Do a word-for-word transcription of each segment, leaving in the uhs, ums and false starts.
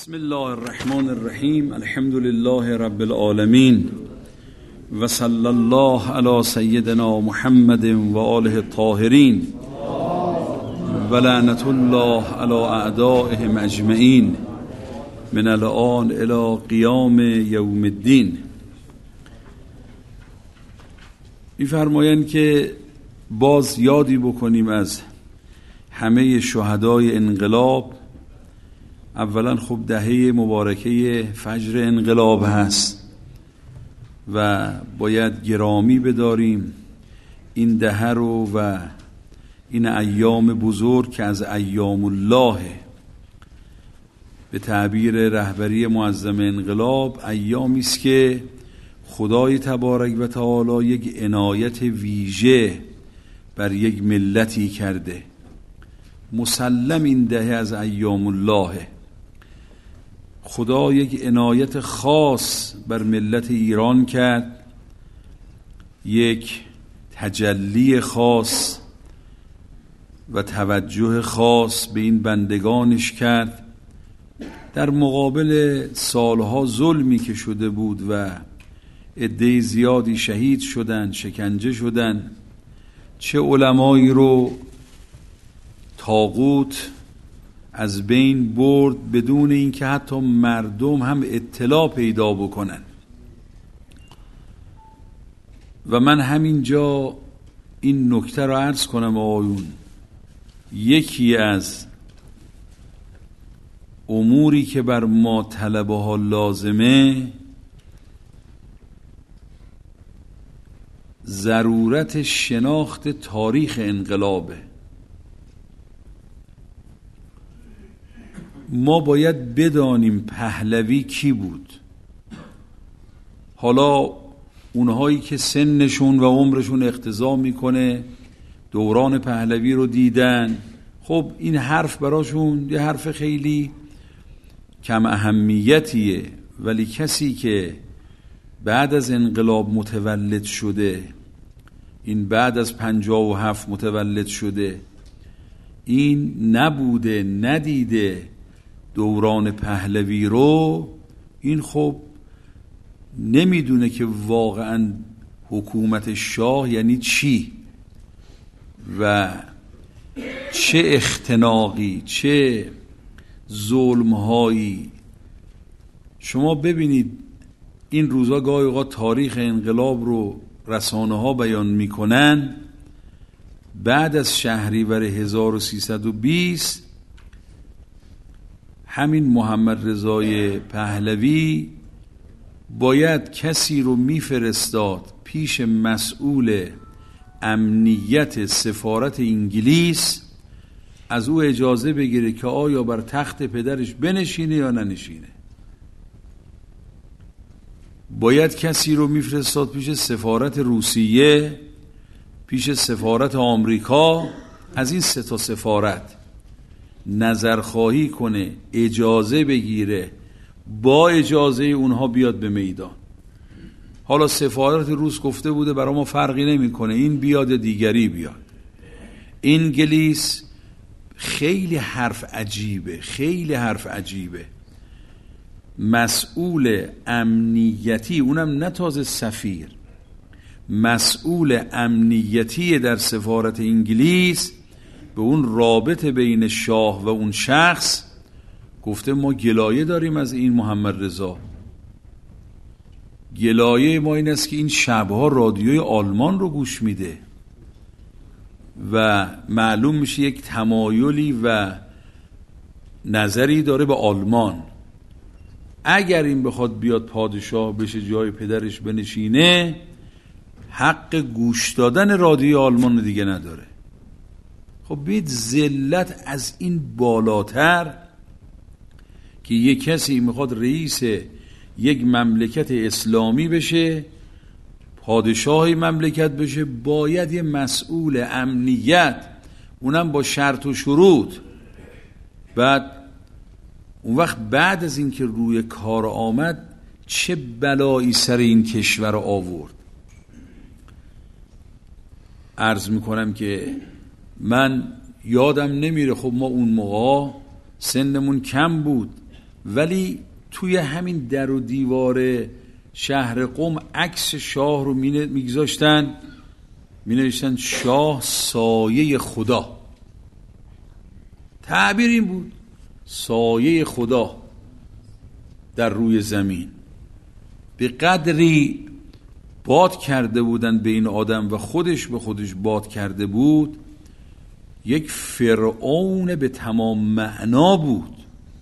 بسم الله الرحمن الرحیم. الحمد لله رب العالمین و صلی الله علی سیدنا محمد و آله الطاهرین و لعنت الله علی اعدائهم اجمعین من الآن الی قیام یوم الدین. می‌فرمایند که باز یادی بکنیم از همه شهدای انقلاب. اولا خب دهه مبارکه فجر انقلاب هست و باید گرامی بداریم این دهه رو و این ایام بزرگ که از ایام الله به تعبیر رهبری معظم انقلاب ایامی است که خدای تبارک و تعالی یک عنایت ویژه بر یک ملتی کرده. مسلم این دهه از ایام الله، خدا یک عنایت خاص بر ملت ایران کرد، یک تجلی خاص و توجه خاص به این بندگانش کرد. در مقابل سالها ظلمی که شده بود و عده زیادی شهید شدن، شکنجه شدن، چه علمایی رو طاغوت از بین برد بدون اینکه حتی مردم هم اطلاع پیدا بکنن. و من همینجا این نکته رو عرض کنم آقایون، یکی از اموری که بر ما طلبه ها لازمه ضرورت شناخت تاریخ انقلابه. ما باید بدانیم پهلوی کی بود. حالا اونهایی که سنشون و عمرشون اقتضا میکنه دوران پهلوی رو دیدن، خب این حرف براشون یه حرف خیلی کم اهمیتیه، ولی کسی که بعد از انقلاب متولد شده، این بعد از پنجاه و هفت متولد شده، این نبوده، ندیده دوران پهلوی رو، این خب نمیدونه که واقعا حکومت شاه یعنی چی و چه اختناقی، چه ظلمهایی. شما ببینید این روزا گاهی اوقات تاریخ انقلاب رو رسانه ها بیان میکنن. بعد از شهریور هزار و سیصد و بیست همین محمد رضای پهلوی باید کسی رو میفرستاد پیش مسئول امنیت سفارت انگلیس، از او اجازه بگیره که آیا بر تخت پدرش بنشینه یا ننشینه. باید کسی رو میفرستاد پیش سفارت روسیه، پیش سفارت آمریکا، از این سه تا سفارت نظرخواهی کنه، اجازه بگیره، با اجازه اونها بیاد به میدان. حالا سفارت روس گفته بوده برای ما فرقی نمیکنه، این بیاد دیگری بیاد. انگلیس خیلی حرف عجیبه، خیلی حرف عجیبه. مسئول امنیتی، اونم نه تازه سفیر، مسئول امنیتی در سفارت انگلیس به اون رابطه بین شاه و اون شخص گفته ما گلایه داریم از این محمد رضا. گلایه ما این است که این شبها رادیوی آلمان رو گوش میده و معلوم میشه یک تمایلی و نظری داره به آلمان. اگر این بخواد بیاد پادشاه بشه جای پدرش بنشینه، حق گوش دادن رادیوی آلمان رو دیگه نداره. خب بید ذلت از این بالاتر که یک کسی میخواد رئیس یک مملکت اسلامی بشه، پادشاه مملکت بشه، باید یه مسئول امنیت، اونم با شرط و شروط. بعد اون وقت بعد از این که روی کار آمد چه بلایی سر این کشور آورد. عرض میکنم که من یادم نمیره، خب ما اون موقع سنمون کم بود، ولی توی همین در و دیوار شهر قم عکس شاه رو میگذاشتن، می نوشتن شاه سایه خدا. تعبیر این بود، سایه خدا در روی زمین. به قدری باد کرده بودن به این آدم و خودش به خودش باد کرده بود، یک فرعون به تمام معنا بود.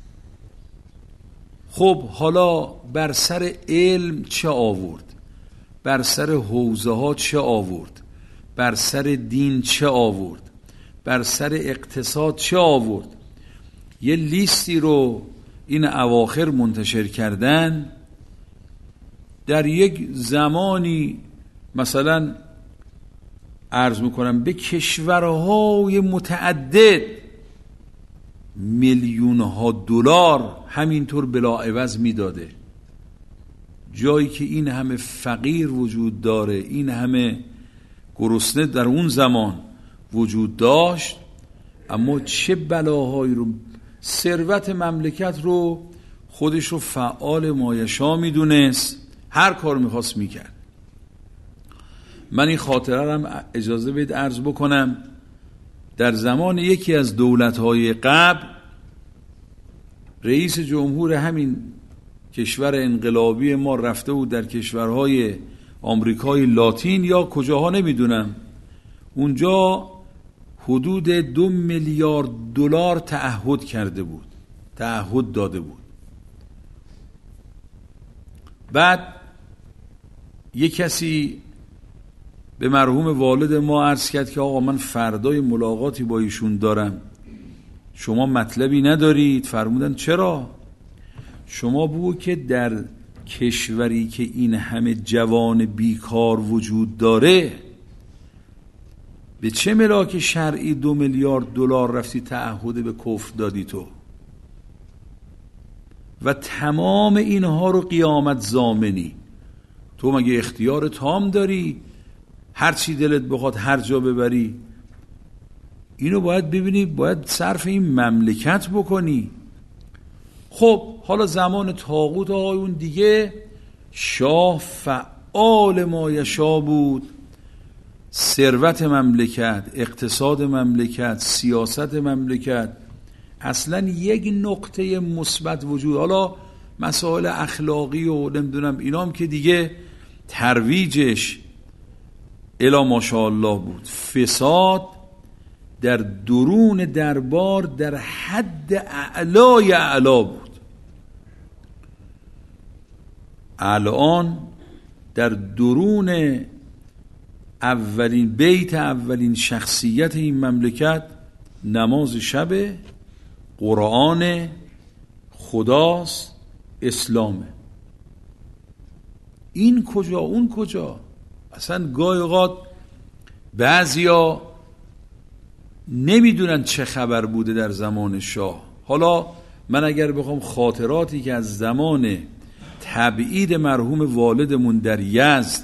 خب حالا بر سر علم چه آورد؟ بر سر حوزه ها چه آورد؟ بر سر دین چه آورد؟ بر سر اقتصاد چه آورد؟ یه لیستی رو این اواخر منتشر کردن. در یک زمانی مثلا عرض میکنم به کشورهای متعدد میلیونها دلار همینطور بلاعوض میداده، جایی که این همه فقیر وجود داره، این همه گرسنه در اون زمان وجود داشت، اما چه بلاهایی رو، ثروت مملکت رو خودش رو فعال مایشا میدونست، هر کار میخواست میکرد. من این خاطره هم اجازه بدید عرض بکنم. در زمان یکی از دولت‌های قبل رئیس جمهور همین کشور انقلابی ما رفته بود در کشورهای آمریکای لاتین یا کجاها نمیدونم، اونجا حدود دو میلیارد دلار تعهد کرده بود، تعهد داده بود. بعد یک کسی به مرحوم والد ما عرض کرد که آقا من فردای ملاقاتی با ایشون دارم، شما مطلبی ندارید؟ فرمودن چرا؟ شما بگو که در کشوری که این همه جوان بیکار وجود داره به چه ملاک شرعی دو میلیارد دلار رفتی تعهد به کفر دادی تو؟ و تمام اینها رو قیامت ضامنی. تو مگه اختیار تام داری هر چی دلت بخواد هر جا ببری؟ اینو باید ببینی، باید صرف این مملکت بکنی. خب حالا زمان طاغوت آقایون دیگه شاه فعال مایشا بود، ثروت مملکت، اقتصاد مملکت، سیاست مملکت، اصلا یک نقطه مثبت وجود. حالا مسائل اخلاقی و نمیدونم اینام که دیگه ترویجش الا ماشاءالله بود. فساد در درون دربار در حد اعلای اعلا بود. الان در درون اولین بیت، اولین شخصیت این مملکت نماز شب، قرآن، خداست، اسلامه. این کجا اون کجا؟ اصلا گاهی اوقات بعضیا نمیدونن چه خبر بوده در زمان شاه. حالا من اگر بخوام خاطراتی که از زمان تبعید مرحوم والدمون در یزد،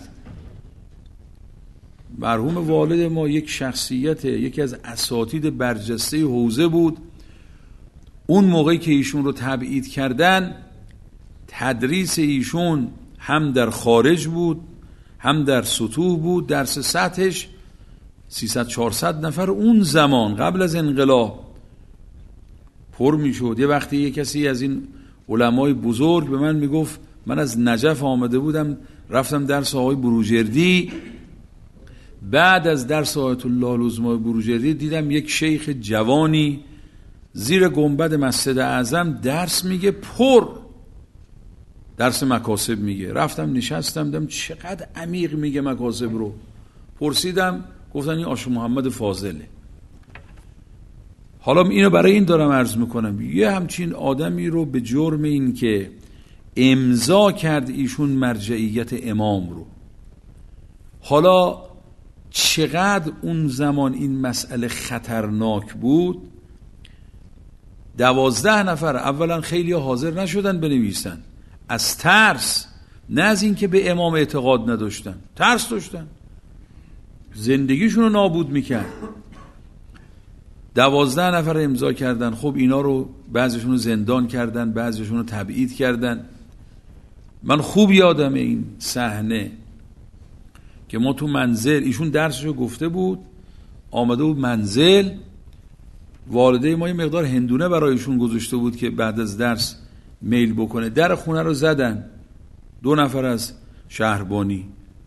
مرحوم والد ما یک شخصیت، یکی از اساتید برجسته حوزه بود. اون موقعی که ایشون رو تبعید کردن، تدریس ایشون هم در خارج بود هم در سطوح بود. درس سطحش سیصد چهارصد نفر اون زمان قبل از انقلاب پر می شد. یه وقتی یه کسی از این علمای بزرگ به من میگفت، من از نجف آمده بودم رفتم درس آقای بروجردی، بعد از درس آیت الله العظما بروجردی دیدم یک شیخ جوانی زیر گنبد مسجد اعظم درس میگه، پر درس مکاسب میگه. رفتم نشستم، دیدم چقدر عمیق میگه مکاسب رو. پرسیدم، گفتن این آشو محمد فاضله. حالا اینو برای این دارم عرض میکنم، یه همچین آدمی رو به جرم این که امضا کرد ایشون مرجعیت امام رو، حالا چقدر اون زمان این مسئله خطرناک بود. دوازده نفر اولا خیلی حاضر نشدن بنویسن از ترس، نه از این که به امام اعتقاد نداشتن، ترس داشتن، زندگیشون رو نابود میکرد. دوازده نفر امضا کردن. خب اینا رو بعضیشون رو زندان کردن، بعضیشون رو تبعید کردن. من خوب یادم این صحنه که ما تو منزل، ایشون درسشو گفته بود، آمده بود منزل، والده ما یه مقدار هندونه برایشون گذاشته بود که بعد از درس میل بکنه. در خونه رو زدن دو نفر از شهربانی.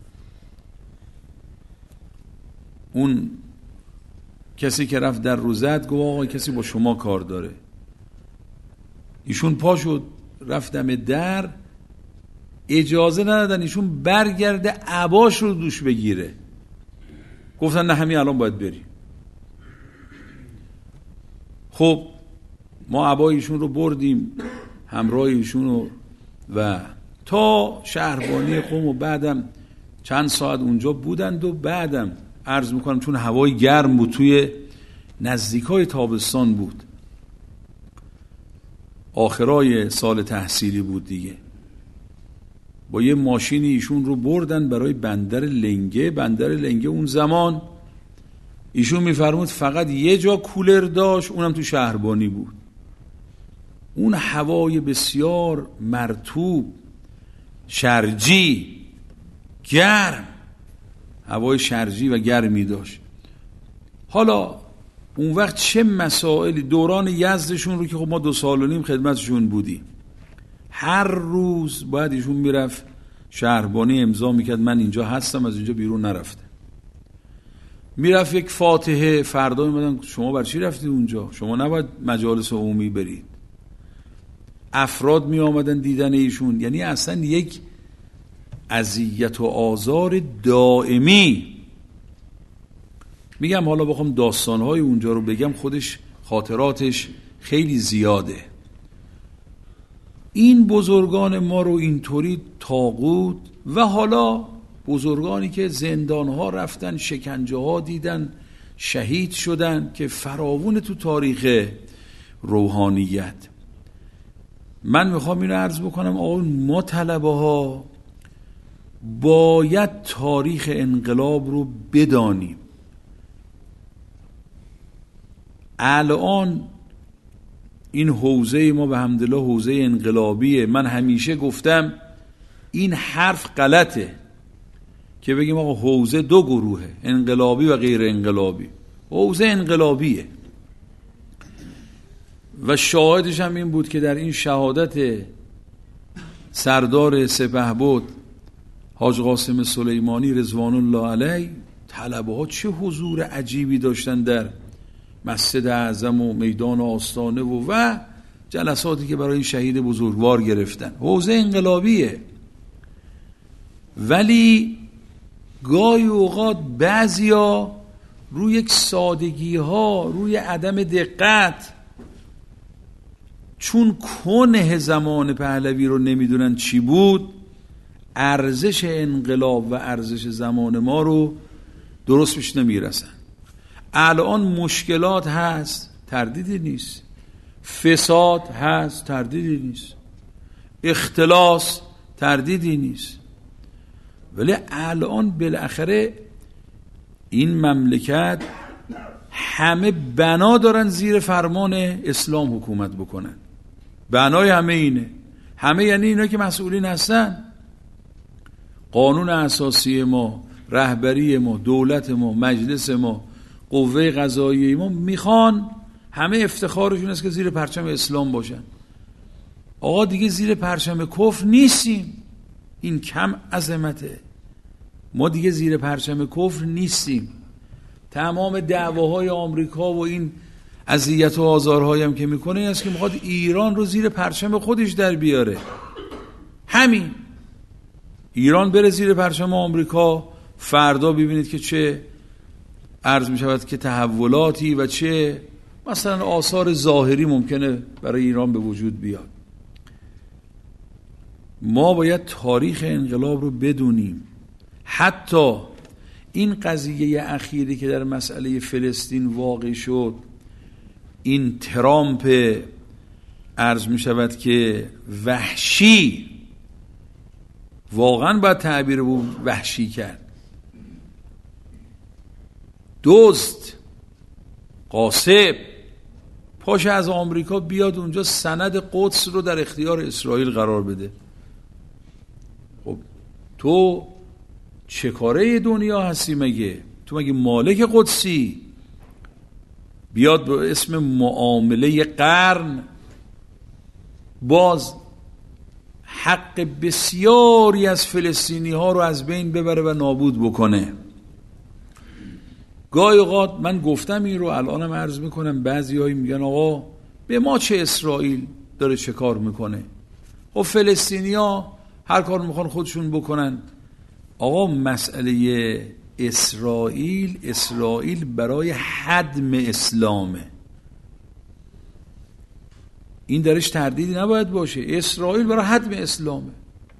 اون کسی که رفت در رو زد گفت آقا کسی با شما کار داره. ایشون پا شد رفت دم در، اجازه ندادن ایشون برگرده عباش رو دوش بگیره. گفتن نه همین الان باید بریم. خب ما عبای ایشون رو بردیم همراه ایشون رو و تا شهربانی قم و بعدم چند ساعت اونجا بودند و بعدم عرض میکنم چون هوای گرم بود، توی نزدیکای تابستان بود، آخرای سال تحصیلی بود دیگه، با یه ماشینی ایشون رو بردن برای بندر لنگه. بندر لنگه اون زمان ایشون میفرمود فقط یه جا کولر داشت، اونم تو شهربانی بود. اون هوای بسیار مرطوب، شرجی، گرم، هوای شرجی و گرمی داشت. حالا اون وقت چه مسائلی، دوران یزدشون رو که خب ما دو سال و نیم خدمتشون بودیم، هر روز باید ایشون میرفت شهربانی امضا میکرد من اینجا هستم، از اینجا بیرون نرفته. میرفت یک فاتحه، فردا میمدن شما بر چی رفتید اونجا؟ شما نباید مجالس عمومی برید. افراد می آمدن دیدن ایشون، یعنی اصلا یک اذیت و آزار دائمی. میگم حالا بخوام داستانهای اونجا رو بگم خودش خاطراتش خیلی زیاده. این بزرگان ما رو اینطوری طاغوت و حالا بزرگانی که زندانها رفتن، شکنجه ها دیدن، شهید شدن که فراوون تو تاریخ روحانیت. من میخوام اینو عرض بکنم آقا ما طلبه ها باید تاریخ انقلاب رو بدانیم. الان این حوزه ما به حمدالله حوزه انقلابیه. من همیشه گفتم این حرف غلطه که بگیم آقا حوزه دو گروهه، انقلابی و غیر انقلابی. حوزه انقلابیه و شاهدش هم این بود که در این شهادت سردار سپهبد حاج قاسم سلیمانی رضوان الله علیه، طلبه ها چه حضور عجیبی داشتن در مسجد اعظم و میدان آستانه و و جلساتی که برای این شهید بزرگوار گرفتن. حوزه انقلابیه. ولی گاهی اوقات بعضیا روی یک سادگی ها، روی عدم دقت، چون کنه زمان پهلوی رو نمیدونن چی بود، ارزش انقلاب و ارزش زمان ما رو درست پیش نمیرسن. الان مشکلات هست، تردیدی نیست، فساد هست، تردیدی نیست، اختلاس تردیدی نیست، ولی الان بالاخره این مملکت همه بنا دارن زیر فرمان اسلام حکومت بکنن. بنای همه اینه. همه یعنی اینا که مسئولین هستن. قانون اساسی ما، رهبری ما، دولت ما، مجلس ما، قوه قضاییه ما میخوان همه افتخارشون است که زیر پرچم اسلام باشن. آقا دیگه زیر پرچم کفر نیستیم. این کم عظمته. ما دیگه زیر پرچم کفر نیستیم. تمام دعواهای آمریکا و این اذیت و آزارهایی هم که میکنه این است که میخواد ایران رو زیر پرچم خودش در بیاره. همین ایران بره زیر پرچم آمریکا، فردا ببینید که چه عرض میشود که تحولاتی و چه مثلا آثار ظاهری ممکنه برای ایران به وجود بیاد. ما باید تاریخ انقلاب رو بدونیم. حتی این قضیه اخیری که در مسئله فلسطین واقع شد، این ترامپ عرض می شود که وحشی، واقعا باید تعبیر رو وحشی کرد، دزد، قاسب پاشه از آمریکا بیاد اونجا سند قدس رو در اختیار اسرائیل قرار بده. خب تو چه کاره دنیا هستی مگه؟ تو مگه مالک قدسی؟ بیاد به اسم معامله قرن باز حق بسیاری از فلسطینی ها رو از بین ببره و نابود بکنه. گاهی اوقات من گفتم این رو، الانم عرض میکنم، بعضی هایی میگن آقا به ما چه، اسرائیل داره چه کار میکنه؟ خب فلسطینی ها هر کار میخوان خودشون بکنن. آقا مسئله اسرائیل اسرائیل برای هدم اسلامه، این درش تردیدی نباید باشه. اسرائیل برای هدم اسلامه.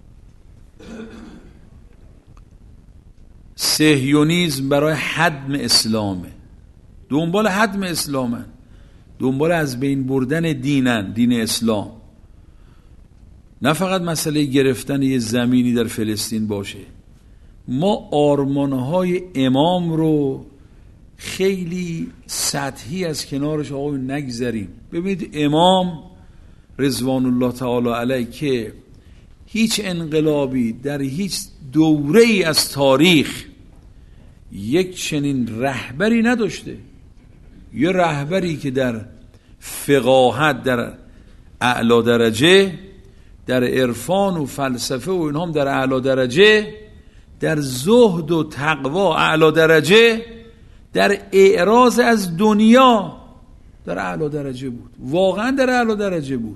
صهیونیسم برای هدم اسلامه، دنبال هدم اسلامن، دنبال از بین بردن دینن، دین اسلام. نه فقط مسئله گرفتن یه زمینی در فلسطین باشه. ما آرمانهای امام رو خیلی سطحی از کنارش آقا نگذریم. ببینید امام رضوان الله تعالی علیه که هیچ انقلابی در هیچ دوره ای از تاریخ یک چنین رهبری نداشته. یه رهبری که در فقاهت در اعلی درجه، در عرفان و فلسفه و اینها هم در اعلی درجه، در زهد و تقوا اعلی درجه، در اعراض از دنیا در اعلی درجه بود. واقعا در اعلی درجه بود.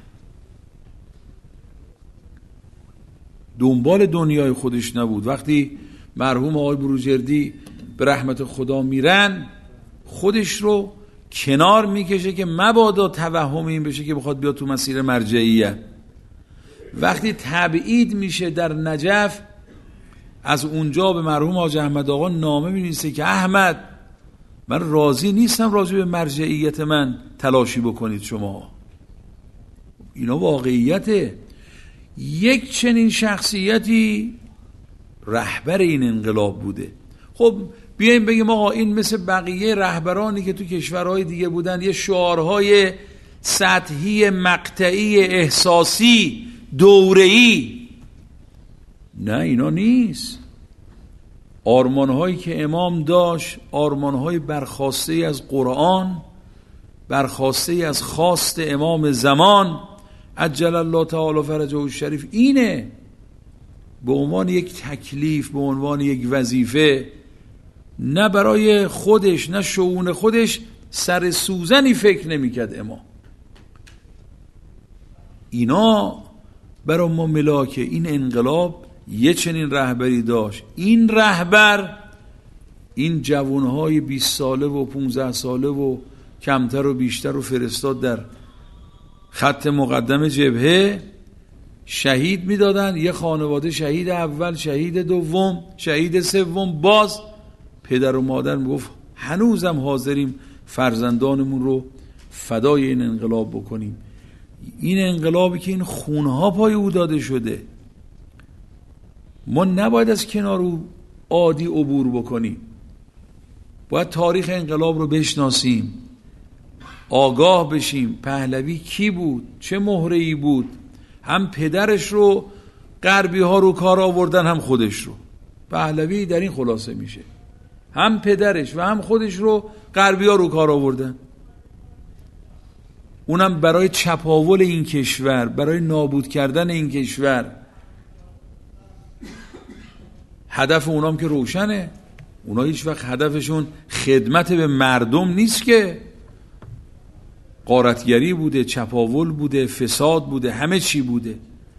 دنبال دنیای خودش نبود. وقتی مرحوم آقای بروجردی به رحمت خدا میرن، خودش رو کنار میکشه که مبادا توهم این بشه که بخواد بیاد تو مسیر مرجعیه. وقتی تبعید میشه در نجف، از اونجا به مرحوم حاج احمد آقا نامه می‌نویسه که احمد من راضی نیستم راضی به مرجعیت من تلاشی بکنید شما. اینا واقعیته. یک چنین شخصیتی رهبر این انقلاب بوده. خب بیایم بگیم آقا این مثل بقیه رهبرانی که تو کشورهای دیگه بودن یه شعارهای سطحی، مقطعی، احساسی، دوره‌ای. نه اینا نیست. آرمانهایی که امام داشت آرمانهای برخواسته از قرآن، برخواسته از خواست امام زمان عجل الله تعالی فرجه الشریف، اینه به عنوان یک تکلیف، به عنوان یک وظیفه، نه برای خودش نه شؤون خودش سر سوزنی فکر نمی‌کرد امام. اینا برای ما ملاکه. این انقلاب یه چنین رهبری داشت. این رهبر این جوانهای بیست ساله و پونزده ساله و کمتر و بیشتر رو فرستاد در خط مقدم جبهه، شهید میدادن. یه خانواده شهید اول، شهید دوم، شهید سوم. باز پدر و مادر میگفت هنوزم حاضریم فرزندانمون رو فدای این انقلاب بکنیم. این انقلابی که این خونها پای او داده شده، ما نباید از کنار او عادی عبور بکنیم. باید تاریخ انقلاب رو بشناسیم، آگاه بشیم. پهلوی کی بود؟ چه مهره‌ای بود؟ هم پدرش رو غربی ها رو کار آوردن، هم خودش رو. پهلوی در این خلاصه میشه، هم پدرش و هم خودش رو غربی ها رو کار آوردن. اونم برای چپاول این کشور، برای نابود کردن این کشور. هدف اونام که روشنه. اونا هیچ وقت هدفشون خدمت به مردم نیست، که غارتگری بوده، چپاول بوده، فساد بوده، همه چی بوده.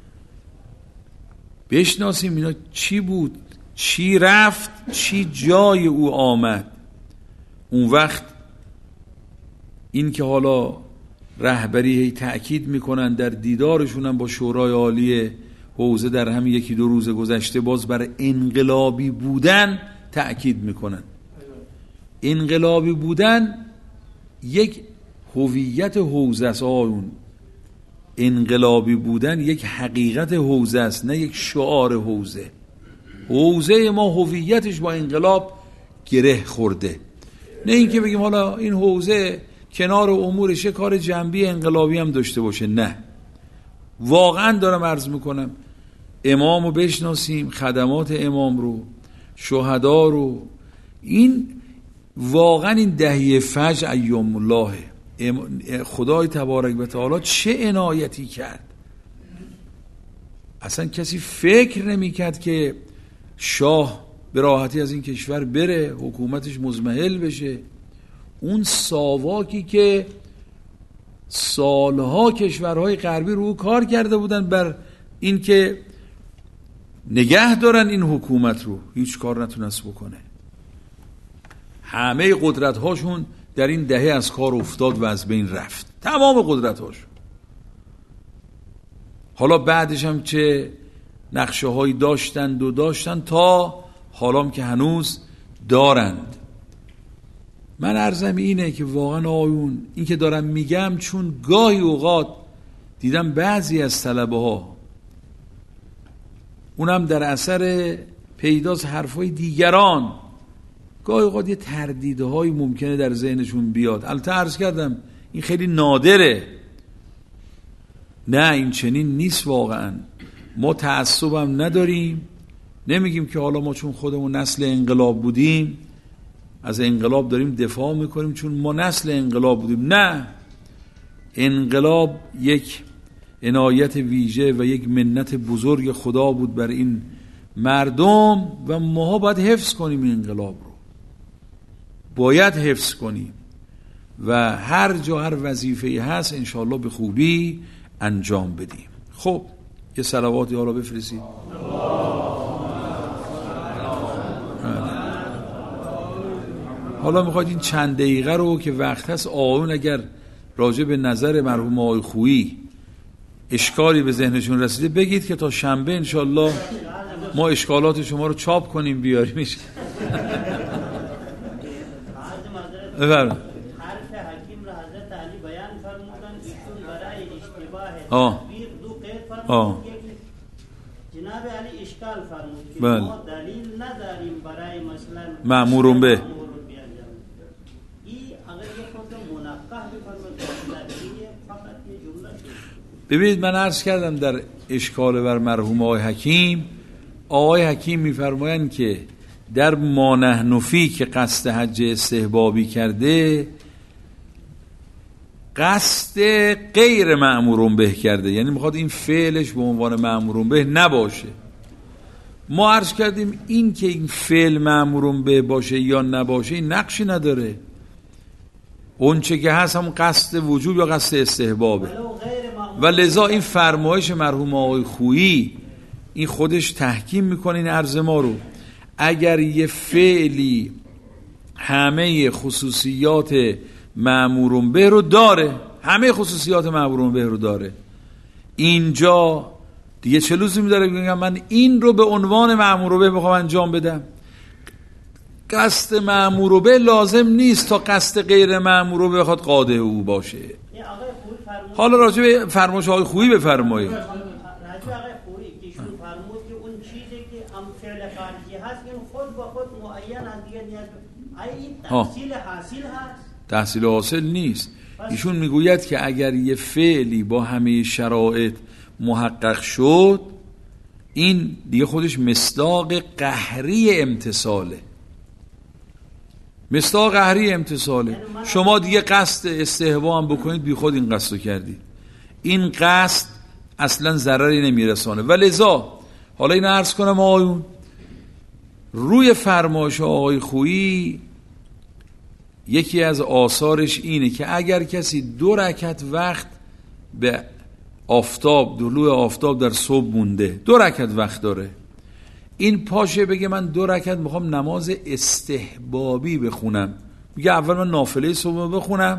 بشناسیم اینا چی بود، چی رفت، چی جای او آمد. اون وقت این که حالا رهبری تأکید میکنن در دیدارشون هم با شورای عالی حوزه در همین یکی دو روز گذشته، باز بر انقلابی بودن تأکید میکنن. انقلابی بودن یک هویت حوزه است آقایون. انقلابی بودن یک حقیقت حوزه است، نه یک شعار حوزه. حوزه ما هویتش با انقلاب گره خورده. نه اینکه بگیم حالا این حوزه کنار امورش کار جنبی انقلابی هم داشته باشه. نه، واقعا دارم عرض میکنم امام رو بشناسیم، خدمات امام رو، شهدا رو. این واقعا این دهه فجر ایام الله خدای تبارک و تعالی چه عنایتی کرد. اصلا کسی فکر نمیکرد که شاه به راحتی از این کشور بره، حکومتش مضمحل بشه. اون ساواکی که سالها کشورهای غربی رو کار کرده بودن بر این که نگه دارن این حکومت رو، هیچ کار نتونست بکنه. همه قدرت هاشون در این دهه از کار افتاد و از بین رفت، تمام قدرت هاشون. حالا بعدش هم چه نقشه هایی داشتند و داشتن تا حالام که هنوز دارند. من عرضم اینه که واقعا آیون این که دارم میگم چون گاهی اوقات دیدم بعضی از طلبه ها اونم در اثر پیداست حرفای دیگران گاهی اوقات یه تردیدهای ممکنه در ذهنشون بیاد. البته عرض کردم این خیلی نادره. نه این چنین نیست واقعا. ما تعصبم نداریم، نمیگیم که حالا ما چون خودمون نسل انقلاب بودیم از انقلاب داریم دفاع میکنیم چون ما نسل انقلاب بودیم. نه، انقلاب یک عنایت ویژه و یک منت بزرگ خدا بود بر این مردم و ما باید حفظ کنیم این انقلاب رو، باید حفظ کنیم و هر جا هر وظیفه‌ای هست انشاءالله به خوبی انجام بدیم. خب یه صلواتی حالا بفرستید. حالا میخواید این چند دقیقه رو که وقت هست آقایون اگر راجع به نظر مرحوم آقای خویی اشکالی به ذهنشون رسیده بگید که تا شنبه انشالله ما اشکالات شما رو چاپ کنیم بیاریمش. بفرمایید. حرف حکیم را حضرت علی بیان فرمودن، ایشون برای اشتباه تعبیر دو قید فرمود. جناب علی اشکال فرمود که بله. ما دلیل نداریم برای مثلا مأمورون به ببینید من عرض کردم در اشکال بر مرحوم آقای حکیم، آقای حکیم میفرمایند که در ما نحن فی که قصد حج استحبابی کرده قصد غیر مأمورون به کرده، یعنی میخواد این فعلش به عنوان مأمورون به نباشه. ما عرض کردیم این که این فعل مأمورون به باشه یا نباشه این نقشی نداره، اون چه که هست همون قصد وجوب یا قصد استحبابه. و لذا این فرمایش مرحوم آقای خویی این خودش تحکیم میکنه این عرض ما رو. اگر یه فعلی همه خصوصیات مأمورون به رو داره، همه خصوصیات مأمورون به رو داره، اینجا دیگه چه لزومی داره بگم من این رو به عنوان مأمور به بخوام انجام بدم؟ قصد مأمور به لازم نیست تا قصد غیر مأمور به بخواد قاده او باشه. حالا راجع به فرمایش آقای خویی بفرمایید. راجع به آقای خویی که ایشون فرمود که اون چیزی که ام فعل خارجی هست این خود با خود معین است دیگه نیاز به این تحصیل حاصل هست؟ تحصیل حاصل نیست. ایشون میگوید که اگر یه فعلی با همه شرایط محقق شد این دیگه خودش مصداق قهری امتثاله. مصداق قهری امتثاله. شما دیگه قصد استحباب هم بکنید بی خود این قصد رو کردید. این قصد اصلا ضرری نمیرسانه. ولذا حالا این عرض کنم آقایون روی فرمایش آقای خویی یکی از آثارش اینه که اگر کسی دو رکعت وقت به آفتاب طلوع آفتاب در صبح مونده، دو رکعت وقت داره، این پاشه بگه من دو رکعت میخوام نماز استحبابی بخونم، میگه اول من نافله صبح بخونم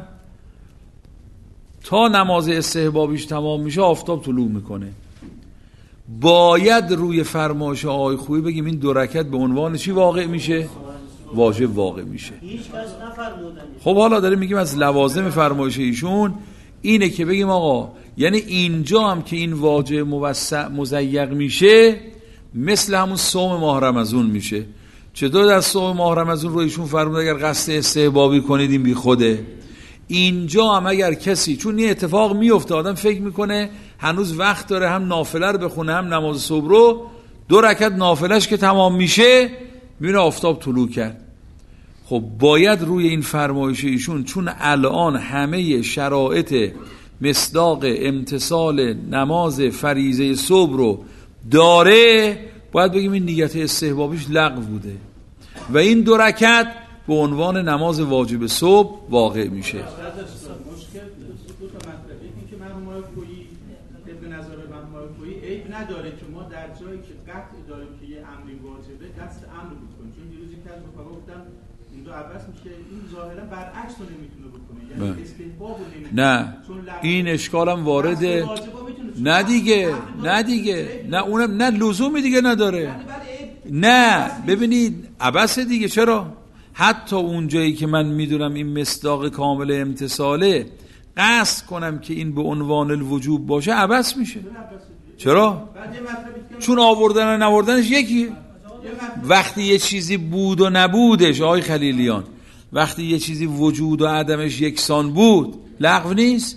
تا نماز استحبابیش تمام میشه آفتاب طلوع میکنه. باید روی فرمایش آقای خویی بگیم این دو رکعت به عنوان چی واقع میشه؟ واجب واقع میشه. خب حالا داریم میگیم از لوازم فرمایش ایشون اینه که بگیم آقا یعنی اینجا هم که این واجب موسع مضیق میشه مثل همون صوم ماه رمضان میشه. چطور در صبح ماه رمضان رو ایشون فرمود اگر قصد استحبابی کنید این بی خوده. اینجا هم اگر کسی، چون این اتفاق میفته آدم فکر میکنه هنوز وقت داره هم نافله رو بخونه هم نماز صبح رو، دو رکعت نافلهش که تمام میشه میبینه آفتاب طلوع کرد. خب باید روی این فرمایش ایشون، چون الان همه شرایط مصداق امتصال نماز فریضه صبح رو داره، باید بگیم این نیت استحبابیش لغو بوده و این دو رکعت به عنوان نماز واجب صبح واقع میشه. مشکل دو تا مطلب، این که مرحوم کویی طبق نظر مرحوم کویی عیب نداره که ما در جایی که قطع داریم که یه امری واجبه دست امر بکنیم، چون دیروز یک از رفقا گفتم این دو عوض میشه، این ظاهرا برعکس رو نمیتونه بکنه، یعنی استحباب رو نمیتونه. نه این اشکالم وارده، نه دیگه نه دیگه نه اونم نه لزومی دیگه نداره. نه ببینید عبسه دیگه. چرا؟ حتی اون جایی که من میدونم این مصداق کامل امتصاله، قصد کنم که این به عنوان الوجوب باشه عبس میشه. چرا؟ چون آوردن و نوردنش یکیه. وقتی یه چیزی بود و نبودش آقای خلیلیان، وقتی یه چیزی وجود و عدمش یکسان بود لغو نیست؟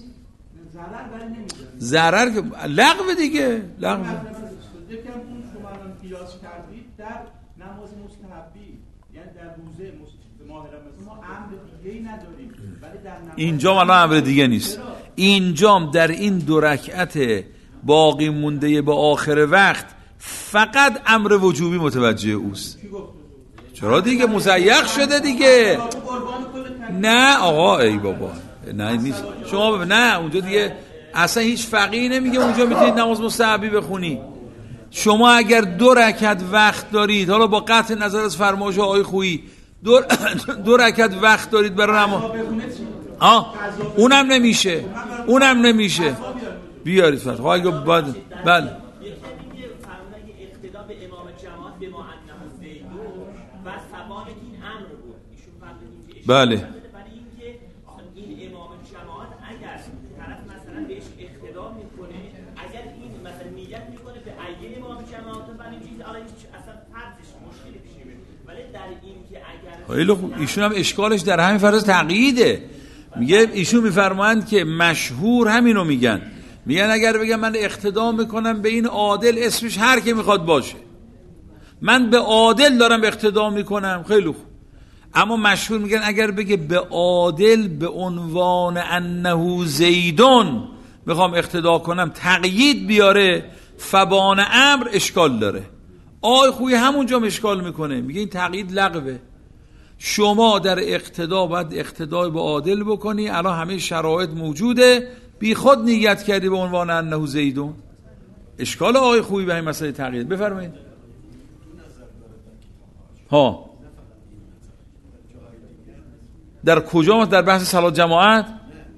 ضرر که لغو دیگه. لغو یکم اون شما الان قیاس کردید در نماز مستحبی، یعنی در روزه ماه رمضان ما امر دیگه‌ای نداریم، ولی در نماز اینجا الان امر دیگه نیست. اینجام در این دو رکعت باقی مونده به آخر وقت فقط امر وجوبی متوجه اوست. چرا دیگه مزیق شده دیگه. نه آقا ای بابا نه نیست. شما نه اونجا دیگه اصلا هیچ فقیه نمیگه اونجا میتونید نماز مستحبی بخونی. شما اگر دو رکعت وقت دارید، حالا با قطع نظر از فرمایش آقای خویی دو, دو رکعت وقت دارید برای نماز، آه اونم نمیشه اونم نمیشه بیارید فتح. خب اگه بعد بله بله این امام جماعت اگر طرف مثلا بهش اقتدا میکنه، اگر این مثلا نیت میکنه به ایه امام جماعت و این چیز الان اصلا فرضش مشکلی پیش میاد، ولی در این که اگر خیلی خوب ایشون هم اشکالش در همین فرض تقییده. میگه ایشون میفرمایند که مشهور همینو میگن، میگن اگر بگم من اقتدا میکنم به این عادل، اسمش هر کی میخواد باشه، من به عادل دارم اقتدا میکنم، خیلی خوب. اما مشهور میگن اگر بگه به عادل به عنوان انه زیدون میخوام اقتدا کنم، تقیید بیاره، فبان امر اشکال داره. آی خوی همونجا اشکال میکنه، میگه این تقیید لغوه. شما در اقتدا باید اقتدا به عادل بکنی، الان همه شرایط موجوده، بی خود نیت کردی به عنوان انه زیدون. اشکال آی خوی به این مسئله تقیید. بفرمایید. ها در کجا؟ در بحث صلات جماعت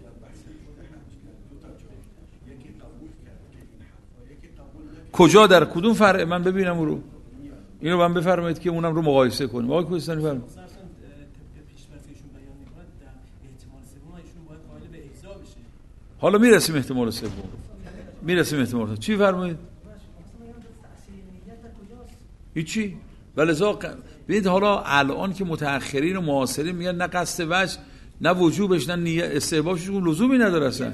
کجا؟ در کدوم فرع؟ من ببینم رو اینو من بفرمایید که اونم رو مقایسه کنیم. آقای کوهستانی فرمایید. حالا میرسیم احتمال سوم، میرسیم احتمال سوم. چی فرمایید؟ هیچی. ولذا ببینید حالا الان که متأخرین و معاصرین میگن نه قصد وجه نه وجوبش نه نیت استحبابش لزومی نداره اصلا.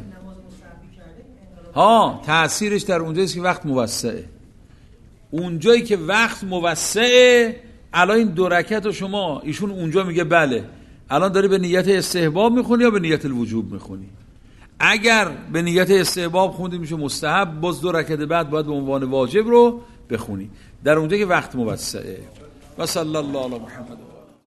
ها تأثیرش در اونجاییست که وقت موسعه. اونجایی که وقت موسعه، الان این دو رکعت شما ایشون اونجا میگه بله الان داری به نیت استحباب میخونی یا به نیت الوجوب میخونی؟ اگر به نیت استحباب خوندی میشه مستحب، باز دو رکعت بعد باید به عنوان واجب رو بخونی در اونجایی که وقت موسعه. و صلی الله علی محمد.